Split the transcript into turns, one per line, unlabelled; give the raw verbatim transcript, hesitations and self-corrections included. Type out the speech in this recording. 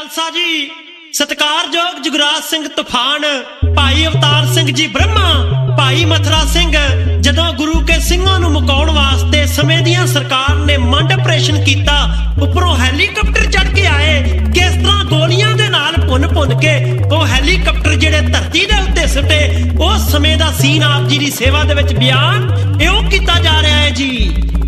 ਖਾਲਸਾ ਜੀ। ਸਤਿਕਾਰਯੋਗ ਜੁਗਰਾਜ ਸਿੰਘ ਤੂਫਾਨ, ਭਾਈ ਅਵਤਾਰ ਸਿੰਘ ਜੀ ਬ੍ਰਹਮਾ, ਭਾਈ ਮਥੁਰਾ ਸਿੰਘ ਜਦੋਂ ਗੁਰੂ ਕੇ ਸਿੰਘਾਂ ਨੂੰ ਮੁਕਾਉਣ ਵਾਸਤੇ ਸਮੇਂ ਦੀਆਂ ਸਰਕਾਰ ਨੇ ਮੰਡ ਆਪਰੇਸ਼ਨ ਕੀਤਾ, ਉੱਪਰੋਂ ਹੈਲੀਕਾਪਟਰ ਚੜ ਕੇ ਆਏ। ਕਿਸ ਤਰ੍ਹਾਂ ਗੋਲੀਆਂ ਦੇ ਨਾਲ ਭੁੰਨ ਭੁੰਨ ਕੇ ਉਹ ਹੈਲੀਕਾਪਟਰ ਜਿਹੜੇ ਧਰਤੀ ਦੇ ਉੱਤੇ ਸੁੱਟੇ, ਉਸ ਸਮੇਂ ਦਾ ਸੀਨ ਆਪ ਜੀ ਦੀ ਸੇਵਾ ਦੇ ਵਿੱਚ ਬਿਆਨ ਇਉਂ ਕੀਤਾ ਜਾ ਰਿਹਾ ਹੈ ਜੀ।